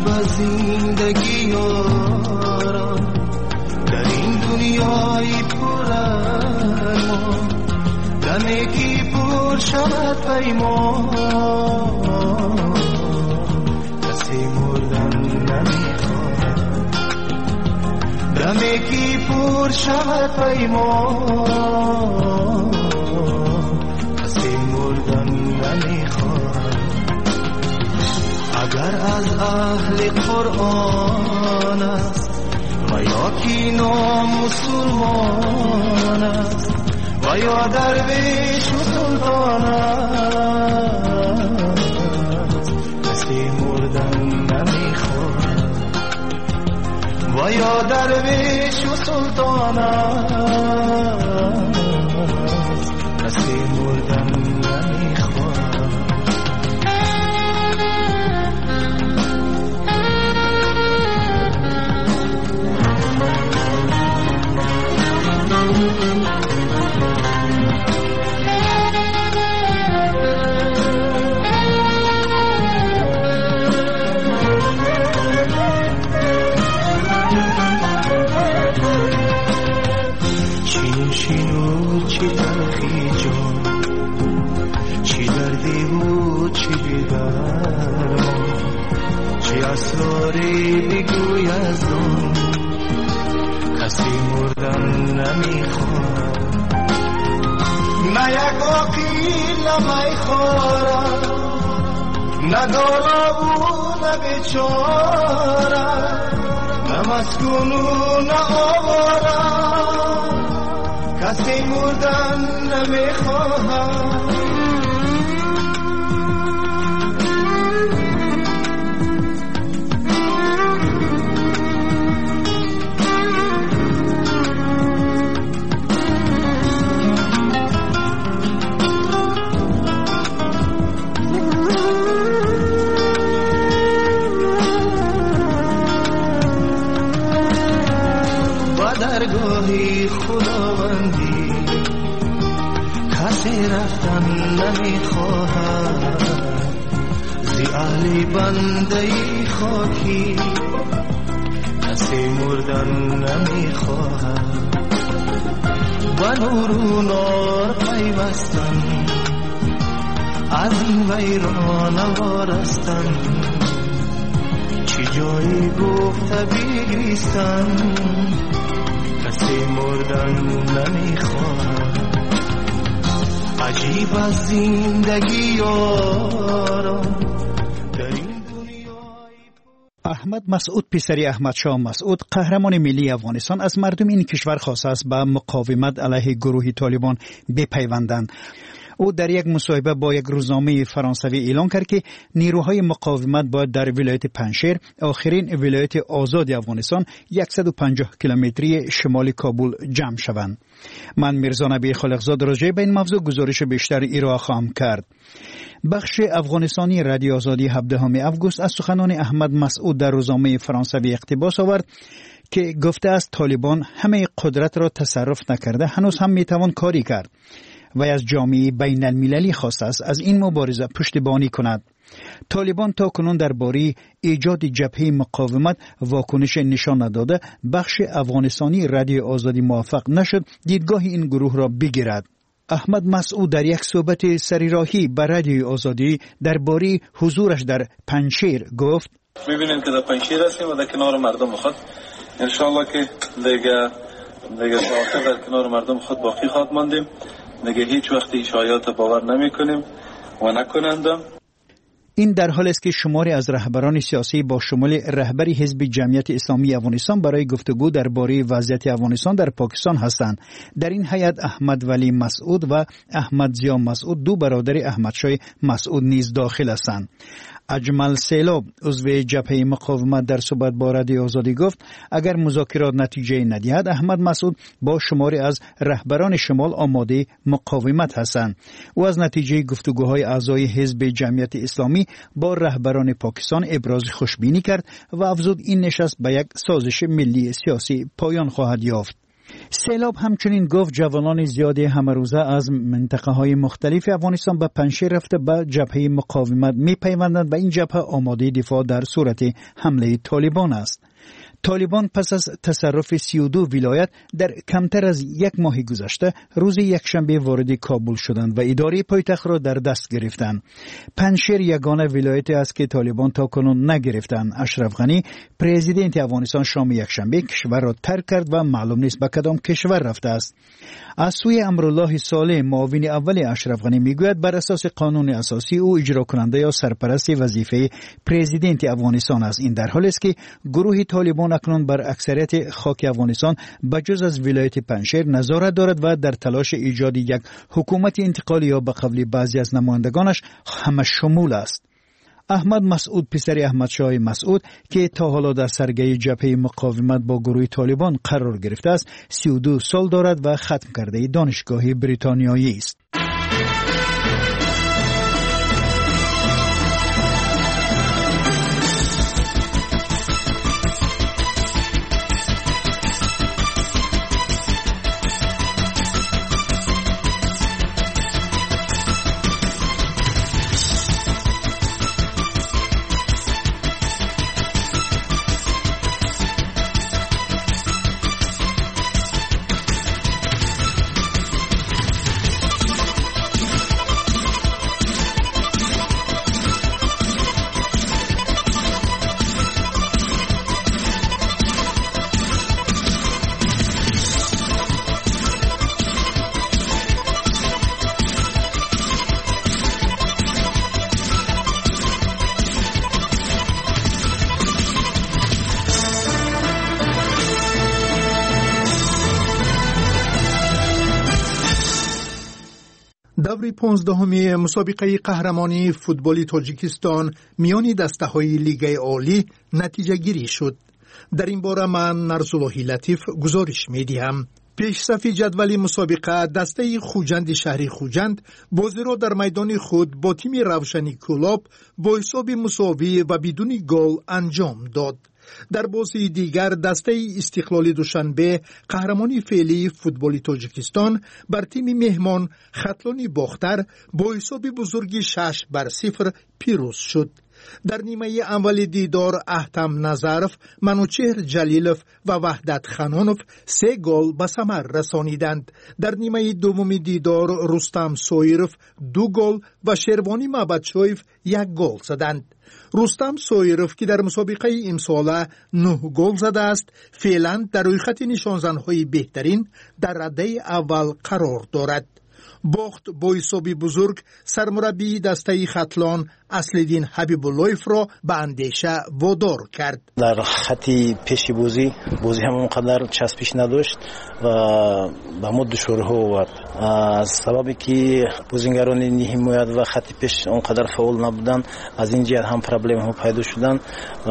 عجیب از زندگی یارم، در این دنیای پر ارمان، دمکی پر شود پیمان، کسی مردن نمیخواهد، دمکی پر شود پیمان، کسی مردن نمیخواهد. اگر از اهل قرآن است و یا کی مسلمان است و یا درویش و سلطان است، کسی مردن نمیخواهد، و یا درویش و سلطان است، کسی مردن نمیخواهد. شینو چی تلخی جان، چی دردی و چی بیدرمان، چی اسراری بگوی از دون، کسی مردن نمیخواهد. نه یک عقیل نمیخورد، نه دارا و نه بیچاره، نه مسکون و نه آواره، کسی مردن نمیخواهد. درگاهی خداوندی کسی رفتن نمیخواهد، زی اهل بنده خاکی کسی مردن نمیخواهد. و نور و نار پیوستن، از این ویران وارستن، چی جایی گفت بگریستن، کسی مردن نمیخواهد. عجیب از زندگی یارم، در این دنیای. احمد مسعود پسری احمد شاه مسعود قهرمان ملی افغانستان از مردم این کشور خواسته است به مقاومت علیه گروه طالبان بپیوندند. او در یک مصاحبه با یک روزنامه فرانسوی اعلام کرد که نیروهای مقاومت باید در ولایت پنجشیر، آخرین ولایت آزاد افغانستان 150 کیلومتری شمال کابل جمع شوند. من میرزا نبی خالقزاد راجع به این موضوع گزارش بیشتر ارائه خواهم کرد. بخش افغانستانی رادیو آزادی 17 اوگوست از سخنان احمد مسعود در روزنامه فرانسوی اقتباس آورد که گفته است طالبان همه قدرت را تصرف نکرده، هنوز هم میتوان کاری کرد و از جامعه بین المللی خواسته است از این مبارزه پشتیبانی کند. طالبان تا کنون درباره ایجاد جبهه مقاومت واکنش نشان نداده، بخش افغانستانی رادیو آزادی موفق نشد دیدگاه این گروه را بگیرد. احمد مسعود در یک صحبت سریراهی به رادیو آزادی درباره حضورش در پنجشیر گفت: می‌بینیم که در پنجشیر هستیم و در کنار مردم خود، ان شاء الله که دیگه ساعت در کنار مردم خود باقی خواهد ماندیم. دیگه هیچ وقتی شایعات باور نمی‌کنیم و نکنندم. این در حال است که شماری از رهبران سیاسی با شمول رهبر حزب جمعیت اسلامی افغانستان برای گفتگو درباره وضعیت افغانستان در پاکستان هستند. در این هیئت احمد ولی مسعود و احمد ضیا مسعود، دو برادر احمد شاه مسعود نیز داخل هستند. اجمل سیلاب عضو جبهه مقاومت در صحبت با رادیو آزادی گفت اگر مذاکرات نتیجه ندهد احمد مسعود با شماری از رهبران شمال آماده مقاومت هستند. او از نتیجه گفتگوهای اعضای حزب جمعیت اسلامی با رهبران پاکستان ابراز خوشبینی کرد و افزود این نشست به یک سازش ملی سیاسی پایان خواهد یافت. سیلاب همچنین گفت جوانان زیادی همروزه از منطقه های مختلف افغانستان به پنشیر رفته به جبهه مقاومت می پیوندند و این جبهه آماده دفاع در صورت حمله طالبان است. طالبان پس از تصرف 32 ولایت در کمتر از یک ماه گذشته روز یکشنبه وارد کابل شدند و اداره پایتخت را در دست گرفتند. پنشیر یگانه ولایتی است که طالبان تاکنون نگرفتند. اشرف غنی پرزیدنت افغانستان شام یکشنبه کشور را ترک کرد و معلوم نیست به کدام کشور رفته است. از سوی امرالله صالح معاون اول اشرف غنی میگوید بر اساس قانون اساسی او اجرا کننده یا سرپرست وظیفه پرزیدنت افغانستان است. این در حالی است که گروه طالبان اکنون بر اکثریت خاک افغانستان بجز از ولایت پنشیر نظارت دارد و در تلاش ایجاد یک حکومت انتقالی یا به قول بعضی از نمایندگانش همه شمول است. احمد مسعود پسر احمد شاه مسعود که تا حالا در سرگی جبهه مقاومت با گروه طالبان قرار گرفته است 32 سال دارد و ختم کرده دانشگاه بریتانیایی است. دور 15 مسابقه قهرمانی فوتبال تاجیکستان میان دسته‌های لیگ عالی نتیجه گیری شد. در این باره من نرسالله لطیف گزارش می‌دهم. پیش صف جدول مسابقه دسته خوجند شهری خوجند بازی را در میدان خود با تیم روشنی کلاب با حساب مساوی و بدون گل انجام داد. در بازی دیگر دسته استقلال دوشنبه قهرمانی فعلی فوتبال تاجیکستان بر تیم مهمان خطلان باختر با حساب بزرگی 6-0 پیروز شد. در نیمه اول دیدار احتم نظرف، منوچهر جلیلوف و وحدت خانانوف 3 گل به ثمر رسانیدند. در نیمه دوم دیدار رستم سویروف 2 گل و شروانی مبدشویف 1 گل زدند. رستم سویروف که در مسابقه امسال 9 گل زده است، فعلا در روی خط نشانزن‌های بهترین در رده اول قرار دارد. باخت با حسابی بزرگ سرمربی دسته خطلان اصلدین حبیب اللهیف را به اندیشه وادار کرد. در خطی پیشی بازی همون قدر چسبش نداشت و به ما دشوارها آورد. از سببی که بازیگران حمایت و خط پیش اونقدر فعال نبودن، از این جهت هم پرابلم ها پیدا شدن و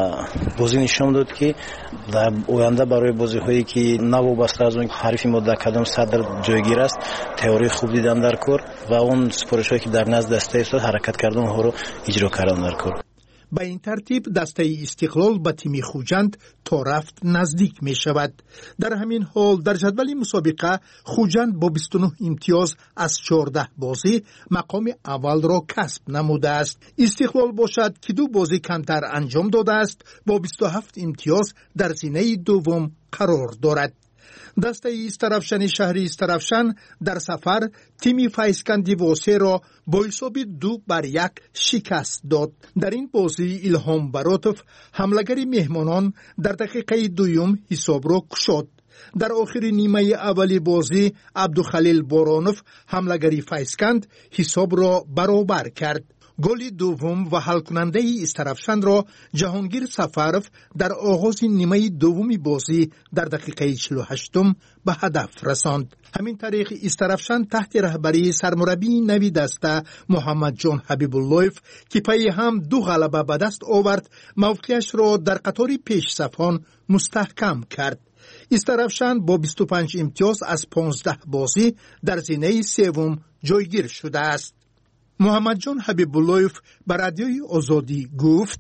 بازی نشون داد که در آینده برای بازی هایی که نوابسته از اون حریف ما در کدام صدر جایگیر است تئوری خوب دیدن در کار و اون سپارش هایی که در نزد دسته است حرکت کردن ها رو اجرا کردن در کار. به این ترتیب دسته استقلال به تیم خوجند تا رفت نزدیک می شود. در همین حال در جدول مسابقه خوجند با 29 امتیاز از 14 بازی مقام اول را کسب نموده است. استقلال باشد که 2 بازی کمتر انجام داده است با 27 امتیاز در زینه دوم قرار دارد. دسته استرافشن شهری استرافشن در سفر تیم فایسکندی واسه را با حساب 2-1 شکست داد. در این بازی الهام براتوف حملگری مهمانان در دقیقه دوم حساب را کشاد. در آخر نیمه اولی بازی عبدالخلیل بارانوف حملگری فایسکند حساب را برابر کرد. گل دوم و حل کننده استرافشن را جهانگیر سفروف در آغاز نیمه دومی بازی در دقیقه 48 به هدف رساند. همین طریق استرافشن تحت رهبری سرمربی نوی دسته محمد جان حبیب اللهیف که پی هم 2 غلبه به دست آورد موقعش را در قطار پیش صفان مستحکم کرد. استرافشن با 25 امتیاز از 15 بازی در زینه سوم جایگیر شده است. محمد جان حبیب اللهیف به رادیوی آزادی گفت: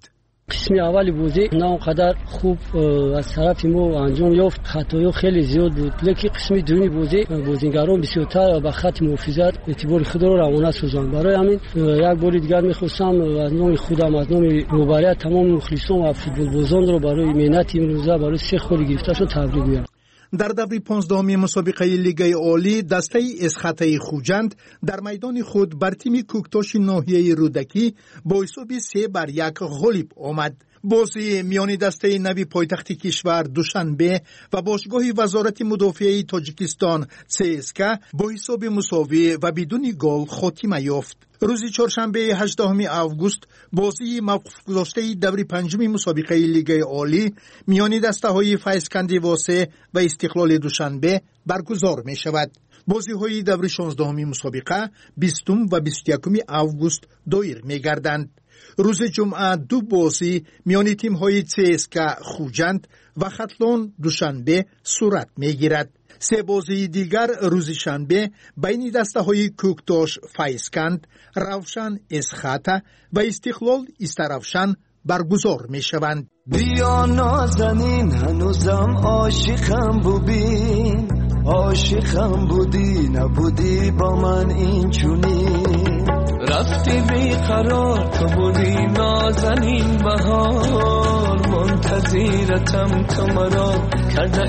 قسم اول بازی نه اونقدر خوب از طرف ما انجام یافت، خطایا خیلی زیاد بود، لیکن قسم دومی بازی بازیگران بسیارتر به خط محافظت اعتبار خود را روانه سوزاند. برای همین یک بار دیگر می‌خواستم از نام خودم، از نام روبرای تمام مخلصان و فوتبال بازان را برای مهنت امروزه برای 3 خال گرفتهشون تبریک میگم. در دوره 15 مسابقه لیگ عالی دسته اسخطه خوجند در میدان خود بر تیم کوکتاش ناحیه رودکی با حساب 3-1 غالب آمد. بازی میان دسته نوی پایتخت کشور دوشنبه و باشگاه وزارت مدافعه تاجیکستان CSKA با حساب مساوی و بدون گل خاتمه یافت. روز چهارشنبه 18 آگوست بازی موقوف گذاشته دوره 5 مسابقه لیگ عالی میان دسته های فیضکند واسه و استقلال دوشنبه برگزار می شود. بازی های دوره 16 مسابقه 20 و 21 آگوست دایر می گردند. روز جمعه 2 بازی میان تیم های CSKA خوجند و ختلان دوشنبه صورت می گیرد. 3 بازی دیگر روز شنبه بین دسته های کوکتاش فیضکند، روشن اسخطه و استقلال استروشن برگزار می شوند. بیا نازنین هنوزم عاشقم ببین، عاشقم بودی نبودی با من این چونی، رفتی بیقرار تو بودی نازنین بهار، منتظرتم تو مرا کرده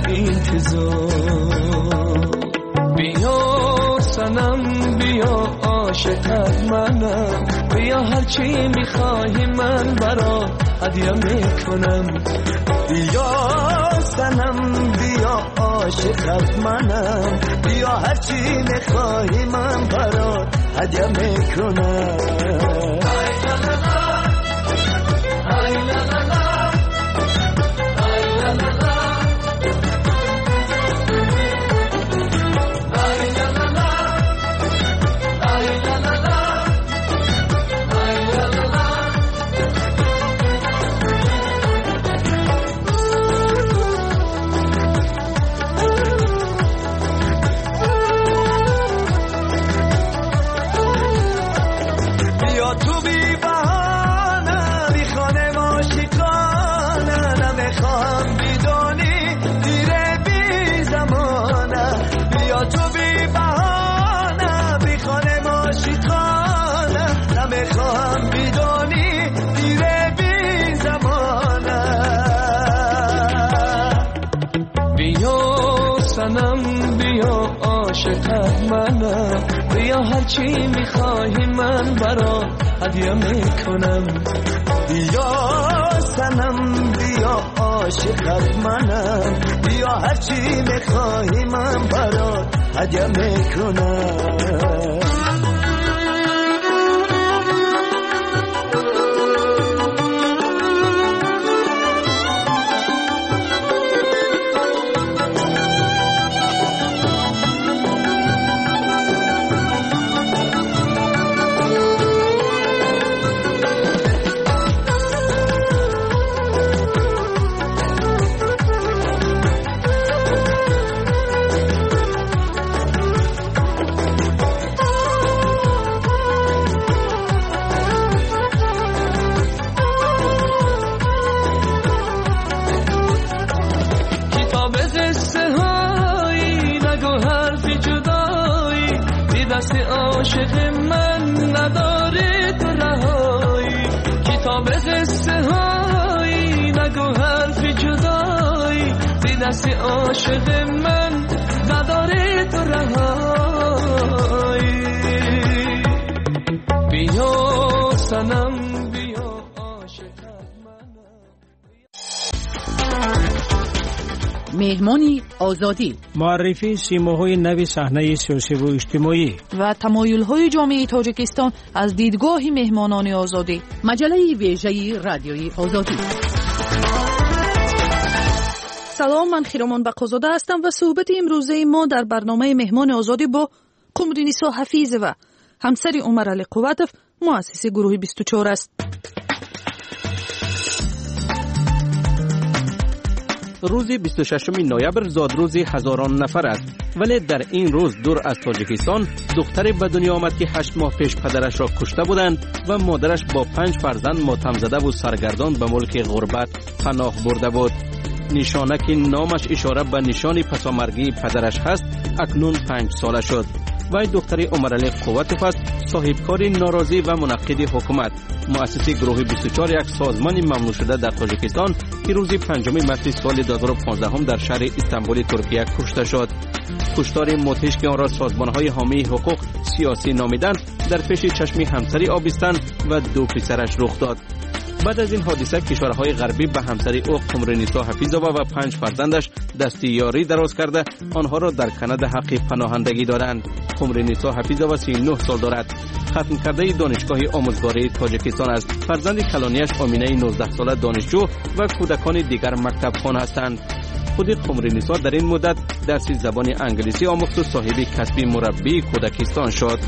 انتظار. بیا سنم بیا عاشقت منم، بیا هرچی میخواهی من برات هدیه میکنم. بیا سنم بیا عاشقت منم، بیا هرچی میخواهی من برات هدیه میکنم. بیا هرچی میخواهی من برات هدیه میکنم. بیا سنم بیا عاشقت منم، بیا هرچی میخواهی من برات هدیه میکنم. عاشق من نداره تو رهایی، کتاب قصه هایی نگو حرف جدایی، زی دست عاشق من نداره تو رهایی. بیا سنم بیا عاشقت منم. مهمانی آزادی، معرفی سیماهای نوی صحنه سیاسی و اجتماعی و تمایل‌های جامعه تاجیکستان از دیدگاه مهمانان آزادی. مجله ویژه رادیوی آزادی. سلام، من خیرامان بقازاده هستم و صحبت امروزه ما در برنامه مهمان آزادی با قمرنیسا حفیظ و همسر عمر علی قوتف، مؤسس گروه 24 است. روز 26 نوامبر زادروز هزاران نفر است، ولی در این روز دور از تاجیکستان دختری به دنیا آمد که 8 ماه پیش پدرش را کشته بودند و مادرش با 5 فرزند ماتم زده و سرگردان به ملک غربت پناه برده بود. نشانه که نامش اشاره به نشان پسامرگی پدرش هست اکنون 5 ساله شد. وی دختری عمرعلی قوتوف است، صاحبکار ناراضی و منقد حکومت، مؤسس گروه 24 یک سازمان ممنوع شده در تاجیکستان که روز 5 مارس سال 2015 در شهر استانبول ترکیه کشته شد. کشتار مدهش که آن را سازمان‌های حامی حقوق سیاسی نامیدند در پیش چشم همسری آبستن و 2 پسرش رخ داد. بعد از این حادثه کشورهای غربی به همسری او قمرنیسا حفیظووا و 5 فرزندش دست یاری دراز کرده آنها را در کانادا حق پناهندگی دادند. قمرنیسا حفیظووا 39 سال دارد. ختم کرده دانشگاه آموزگاری تاجیکستان است. فرزند کلانیش آمینه 19 ساله دانشجو و کودکان دیگر مکتب خوان هستند. خود قمرنیسا در این مدت درس زبان انگلیسی آموخت و صاحب کسب مربی کودکستان شد.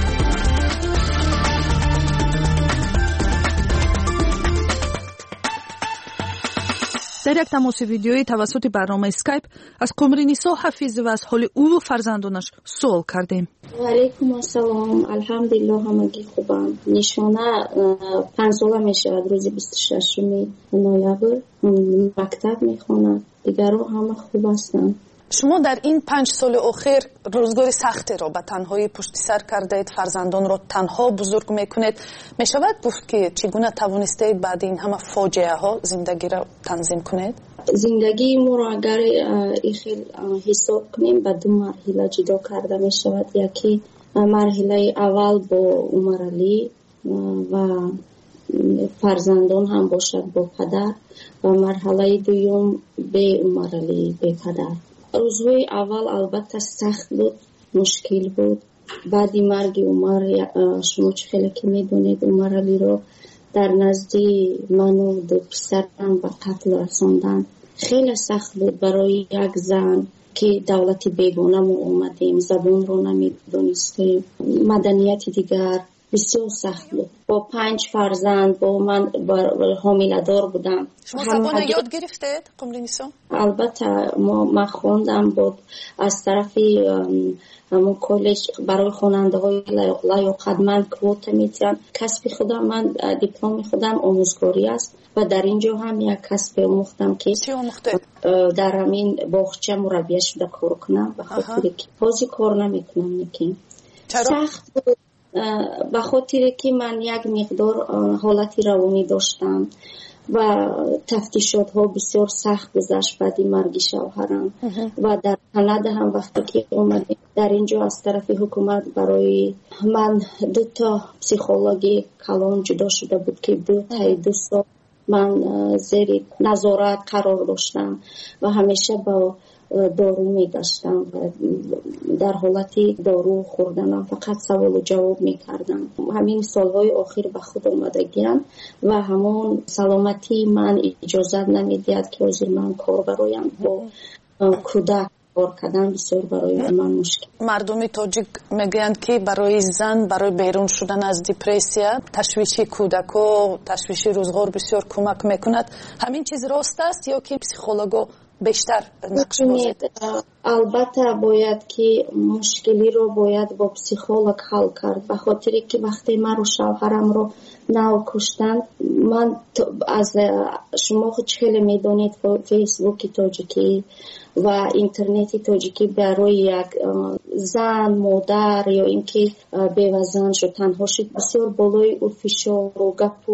در یک تماس ویدیویی توسط برنامه اسکایپ از قمرنیسا حفیظووا از حال او و فرزندانش سوال کردیم. و علیکم السلام، الحمدلله همگی خوبم. نشانه 5 ساله می شود. روز 26 نوامبر مکتب می خوند. دیگران همه خوب هستند. شما در این 5 سال اخیر روزگار سختی را به تنهایی پشت سر کردید، فرزندان را تنها بزرگ میکنید. می شود گفت که چگونه توانستید بعد این همه فاجعه ها زندگی را تنظیم کنید؟ زندگی ما را اگر خیلی حساب کنیم به 2 مرحله جدا کرده می شود. یکی مرحله اول با عمرعلی و فرزندان هم باشد با پدر و مرحله دوم به عمرعلی به پدر. روزهای اول البته سخت بود، مشکل بود. بعد مرگ عمر شما چه خیلی که میدونید عمرعلی رو در نزد من و 2 پسرم به قتل رساندن. خیلی سخت بود برای یک زن که دولت بیگانه ما اومدیم، زبان رو نمیدونستیم، مدنیت دیگر بسیار سخت بود. با 5 فرزند با من حامله دار بودم. شما زبان یاد گرفتید قمرنیسا؟ البته ما خواندم بود از طرف همون کالج برای خواننده های لیاقتمند کوتا میتونم. کسب خودم من دیپلم خودم آموزگاری است و در اینجا هم یک کسب آموختم که در همین باغچه مربیه شده کار کنم. به خاطر که بازی کار نمیکنم سخت بود. به خاطر که من یک مقدار حالتی روانی داشتم و تفتیشات ها بسیار سخت گذشت بعد مرگ شوهرم و در کانادا هم وقتی که اومدیم در اینجا از طرف حکومت برای من 2 تا پسیخولوژی کلان جدا شده بود که 2 سال من زیر نظارت قرار داشتم و همیشه با دارو میگشتم و در حالتی دارو خوردنم فقط سوال و جواب میکردم. همین سالهای آخر به خود آمدگیم و همون سلامتی من اجازه نمیدید که از من کار برایم با کودک کار کردن بسیار برای من مشکل. مردم تاجیک میگویند که برای زن برای بیرون شدن از دیپرسیا تشویش کودک و تشویش روزگار بسیار کمک میکند. همین چیز راست است یا که پسیخولوژا بیشتر نقش بازی؟ البته باید که مشکلی رو باید با پسیخولوژ حل کرد. به خاطر که وقتی من رو شوهرم رو نو کشتن، من از شما خود خیلی میدونید فیسبوک تاجیکی و اینترنت تاجیکی برای یک زن مادر یا اینکه بیوه‌زن شد تنها شد بسیار بالای و فشار و گپ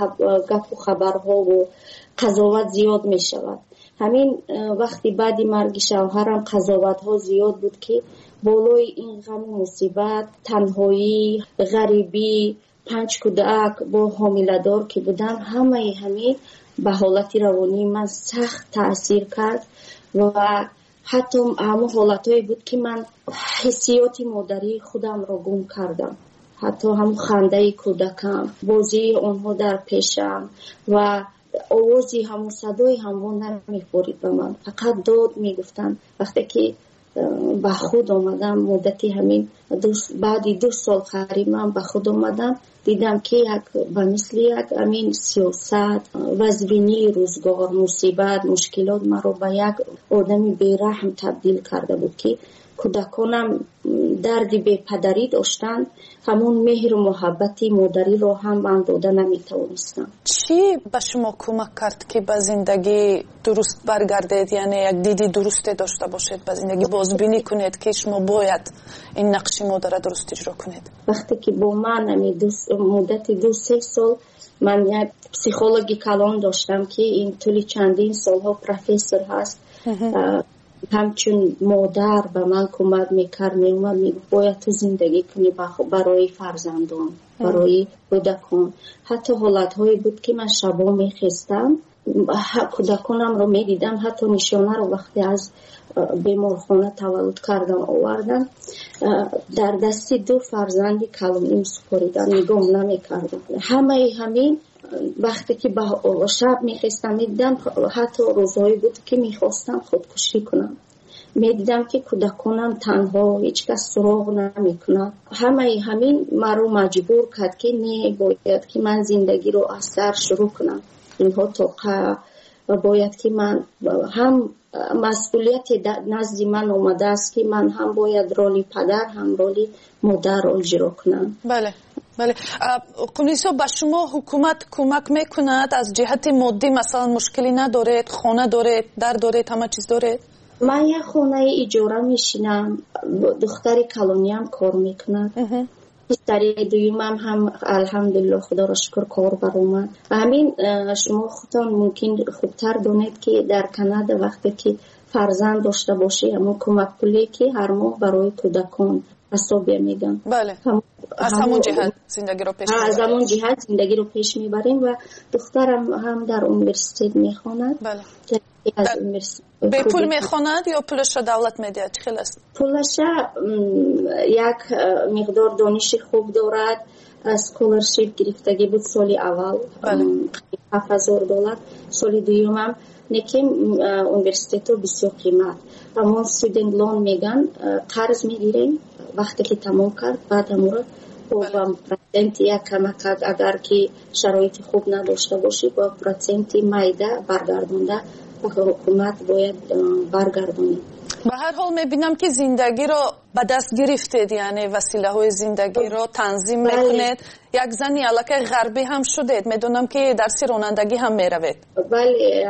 و خبرها و قضاوت زیاد می شود. همین وقتی بعد مرگ شوهرم قضاوت ها زیاد بود که بالای این غم و مصیبت، تنهایی، غریبی، 5 کودک با حامله دار که بودم، همه همین به حالت روانی من سخت تأثیر کرد و حتی همون حالتهایی بود که من حسیات مادری خودم را گم کردم. حتی هم خنده کودکم، بازی آنها در پیشم و آوازی همون صدای همون نمیخورید به من، فقط داد میگفتن. وقتی که به خود آمدم. مدتی همین بعد 2 سال قریب من به خود آمدم، دیدم که به مثل یک همین سیاست، وضعبینی روزگار، مصیبت، مشکلات مرا به یک آدمی بی‌رحم تبدیل کرده بود که کودکانم دردی به پدری داشتند، همون مهر و محبتی مادری رو هم من داده نمیتونستم. چی به شما کمک کرد که به زندگی درست برگردید؟ یعنی یک دیدی درست داشته باشید به زندگی، بازبینی کنید که شما باید این نقش مادر درست اجرا کنید؟ وقتی که با من مدت 2-3 سال من یک پسیخولوژی کلان داشتم که این طول چندین سالها پروفسور هست، همچون مادر به من کمک میکرد، میومد میگفت باید تو زندگی کنی برای فرزندان، برای کودکان. حتی حالتهایی بود که من شبا میخستم، کودکانم رو میدیدم، حتی نشانه رو وقتی از بیمارخانه تولد کردن آوردن در دستی 2 فرزندی کلونیم سپاریدن، نگاه نمیکردم. همین وقتی که شب میخواستم میدیدم، حتی روزهایی بود که میخواستم خودکشی کنم، میدیدم که کودکانم تنها، هیچ کس سراغ نمیکنه. همین مرا مجبور کرد که نه، باید که من زندگی رو از سر شروع کنم. اینها توقع باید که من هم مسئولیت نزد من اومده است که من هم باید رولی پدر هم رولی مادر رو اجرا کنم. بله. قنیسا به شما حکومت کمک میکند از جهت مادی؟ مثلا مشکلی ندارید؟ خانه دارید؟ در دارید؟ همه چیز دارید؟ من یک خانه اجاره میشینم، دختر کلونی هم کار میکند، پسر دویمم هم الحمدلله خدا را شکر کار برآمد. همین شما خودتان ممکن خوبتر دانید که در کانادا وقتی که فرزند داشته باشی همون کمک پولی که هر ماه برای کودکان حسابی میدن. بله. از همون جهت زندگی رو پیش میبریم. از همون جهت زندگی رو پیش میبریم و دخترم هم در اونیورسیته میخواند. بله. به پول میخواند یا پولش را دولت میده؟ چه خیلی است؟ پولش یک مقدار دانش خوب دارد، اسکولرشیپ گرفتگی بود سال اول، $7,000. سال دوم هم نکیم اونیورسیته بسیار قیمت، همون student loan میگن، قرض میگیریم وقتی که تمام کرد، بعد همون با پرسنت یک کمک اگر که شرایط خوب نداشته باشی با پرسنت مایده برگردونده و حکومت باید برگردونید. به هر حال میبینم که زندگی رو به دست گرفتید، یعنی وسیله های زندگی رو تنظیم میکنید. یک زنی الکه غربی هم شدید، میدونم که درس رانندگی هم میروید. بله،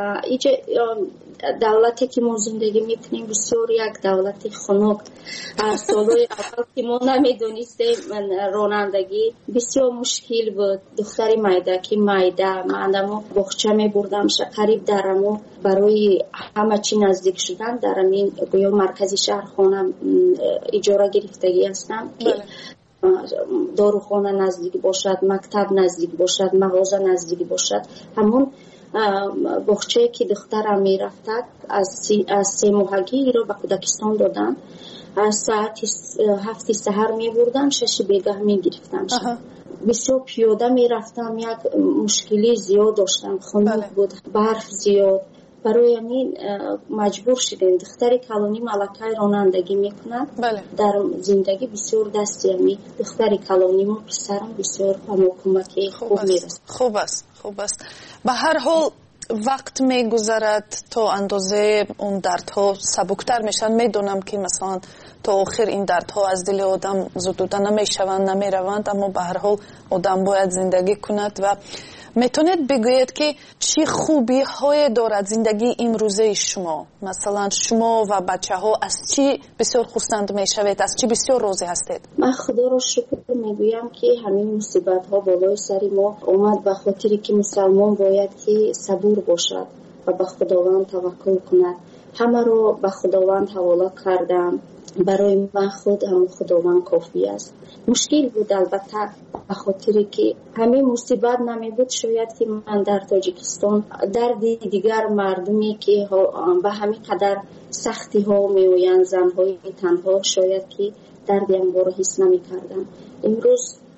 دولتی که ما زندگی میکنیم بسیار یک دولتی خنک. سالهای اول که ما نمیدونستیم رانندگی بسیار مشکل بود. دختری مایدکی مایده من بخچه میبردم قریب درمو برای همه چی نزدیک شدن در این گویا مرکزی شهر خانم اجاره گرفتگی هستم که داروخانه نزدیک باشد، مکتب نزدیک باشد، مغازه نزدیک باشد. همون بخچه که دخترم میرفتد از 3 ماهگی رو به کودکستان دادن، از ساعت 7 سحر میبردم 6 بیگاه میگرفتم. بسیار پیاده میرفتم، یک مشکلی زیاد داشتم، خنک بود، برف زیاد. برای همین مجبور شدیم. دختر کلونی ملکه رانندگی میکنه. در زندگی بسیار دستی همی دختر کلونی و پسرم بسیار کمکی خوب میرسد. خوب است. به هر حال وقت میگذرد تا اندازه اون دردها سبکتر میشن. میدونم که مثلا تا آخر این دردها از دل آدم زدوده نمیشوند، نمیروند، اما به هر حال آدم باید زندگی کند. و میتونید بگویید که چی خوبی های دارد زندگی امروزه شما؟ مثلا شما و بچه ها از چی بسیار خرسند میشوید؟ از چی بسیار راضی هستید؟ من خدا را شکر میگویم که همین مصیبت ها بالای سر ما اومد به خاطری که مسلمان باید که صبور باشد و به خداوند توکل کند. همه رو به خداوند حواله کردم. برای من خود هم خداوند کافی است. مشکل بود البته به خاطر که همین مصیبت نمی بود شاید که من در تاجیکستان در دیگر مردمی که به همین قدر سختی ها می آیند، زنهای تنها، شاید که دردی هم رو حس نمی کردم. امروز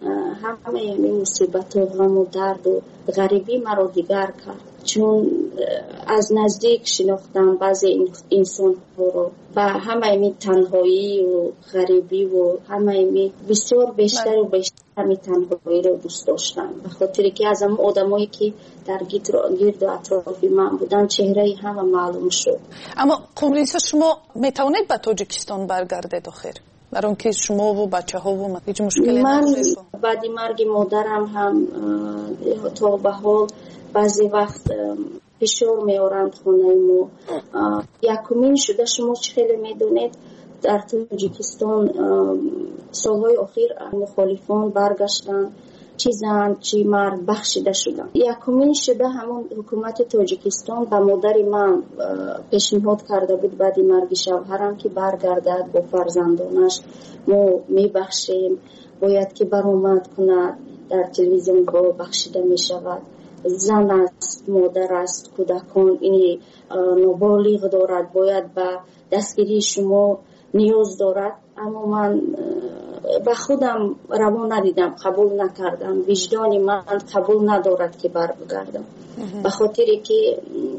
همه این مصیبت و غم و درد و غریبی مرا دیگر کرد، چون از نزدیک شناختم بعضی انسان ها رو و همه این تنهایی و غریبی و همه این بسیار بیشتر و بیشتر همین تنهایی رو دوست داشتم، به خاطر که از اون آدمایی که در گرد و اطراف من بودن چهره همه معلوم شد. اما قمریسا شما میتونید به تاجیکستان برگردید آخر؟ برای اون که شما و بچه ها و هیچ مشکلی ندارید؟ من بعد مرگ مادرم هم تا به حال بعضی وقت فشار میارند خونه ما. یکمین شده شما خیلی میدونید در تاجیکستان سالهای اخیر مخالفان برگشتن، چی زن چی مرد بخشیده شدن. یکمین شده همون حکومت تاجیکستان به مادر من پیشنهاد کرده بود بعد مرگ شوهرم که برگردد با فرزندانش، ما میبخشیم، باید که برآمد کند، در تلویزیون با بخشیده میشود، زن است، مادر است، کودکان این نابالغ دارد، باید به دستگیری شما نیاز دارد. اما من به خودم روا ندیدم، قبول نکردم، وجدان من قبول ندارد که برگردم، به خاطر که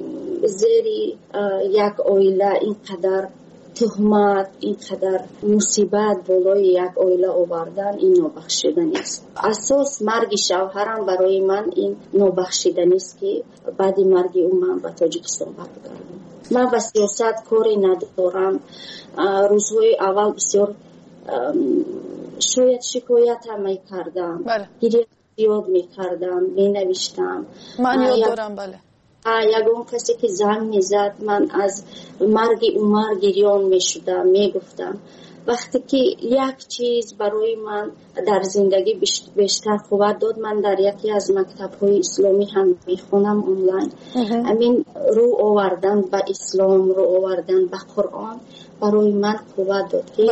زیر یک عائله اینقدر تهمت، اینقدر مصیبت بالای یک عائله آوردن، این نابخشیدنی است. اساس مرگ شوهرم برای من این نابخشیدنی است که بعد مرگ او من به تاجیکستان برگردم. من به سیاست کاری ندارم. روزهای اول بسیار شاید شکایت هم میکردم، گریه زیاد میکردم، مینوشتم. من یاد دارم. بله. یگان کسی که زنگ میزد من از مرگ عمر گریان میشدم، میگفتم. وقتی که یک چیز برای من در زندگی بیشتر قوت داد، من در یکی از مکتب‌های اسلامی هم میخونم آنلاین. همین رو آوردن به اسلام، رو آوردن به قرآن برای من قوت داد که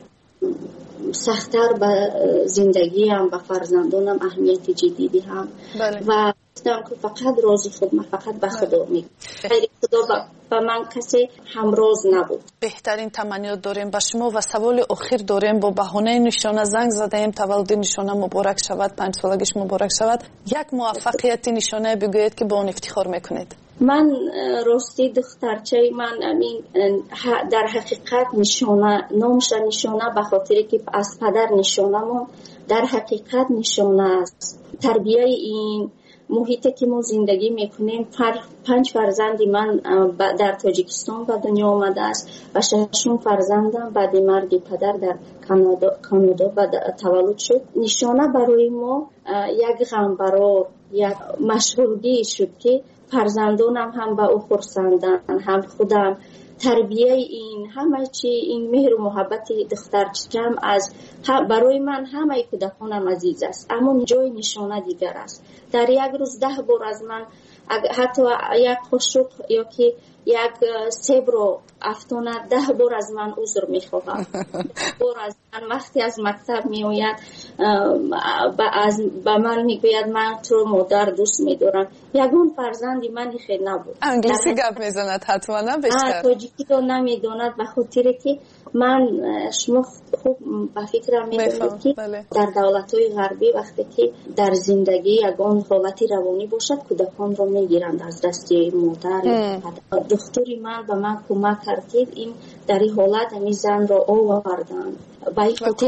سخت‌تر به زندگی هم به فرزندانم اهمیت جدیدی هم و گفتم که فقط راضی خود، من فقط به خدا میگم، غیر خدا با من کسی همراز نبود. بهترین تمنیات داریم به شما و سوال آخر داریم. با بهانه نشانه زنگ زدیم تولد نشانه مبارک شود، 5 سالگیش مبارک شود. یک موفقیت نشانه بگویید که با اون افتخار میکنید. من راستی دخترچه من در حقیقت نشانه نامش نشانه به خاطر که از پدر نشانمون در حقیقت نشانه است. تربیه این محیطی که ما زندگی میکنیم، 5 فرزند من در تاجیکستان به دنیا آمده است و 6 فرزندم بعد مرگ پدر در کانادا تولد شد. نشانه برای ما یک غم برار، یک مشغولگی شد که فرزندانم هم به او خرسندن، هم خودم. تربیه این همه چی، این مهر و محبت دخترچم از برای من همه کودکانم عزیز است، اما جای نشانه دیگر است. در یک روز 10 بار از من حتی یک قاشق یا که یک سیب رو افتاند 10 بار از من عذر میخواهم. بار از من وقتی از مکتب میآید به من میگوید من تو مادر دوست میدارم. یگان فرزندی من خیلی نبود. انگلیسی گپ میزند حتما نه بیشتر. تاجیکی رو نمیداند به خاطر که من شما خوب به فکرم میدونید که در دولت‌های غربی وقتی که در زندگی یگان حالتی روانی باشد کودکان رو میگیرند از دست مادر. دکتری من به من کمک کرد که این در این حالت همین زن رو آوردن و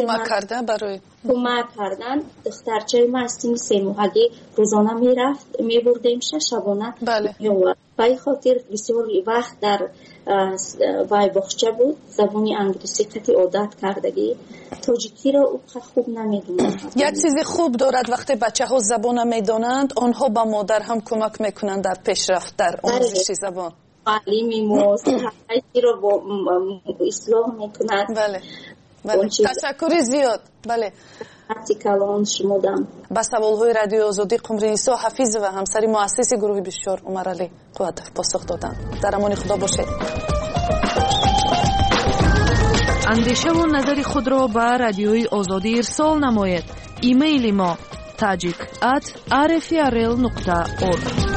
کمک کردن. دخترچه من از سن 3 ماهگی روزانه میرفت، میبردیم شبانه. به این خاطر بسیار وقت در وای بخچه بود، زبانی انگلیسی قطعی عادت کردگی، تاجیکی را او خوب نمیدونند. یک چیز خوب دارد وقتی بچه ها زبان میدانند، آنها با مادر هم کمک میکنند در پیشرفت در آموزش زبان. تعلیمی موسیقی رو با اصلاح میکنند. بله. تشکر زیاد. بله. کلام شمودم. با سوالهای رادیو آزادی قمریسا حفیظ و همسری مؤسس گروه بسیار عمر علی قوت پاسخ دادند. در امان خدا باشید. اندیشه و نظر خود را به رادیوی آزادی ارسال نمایید. ایمیل ما tajik@rfrl.org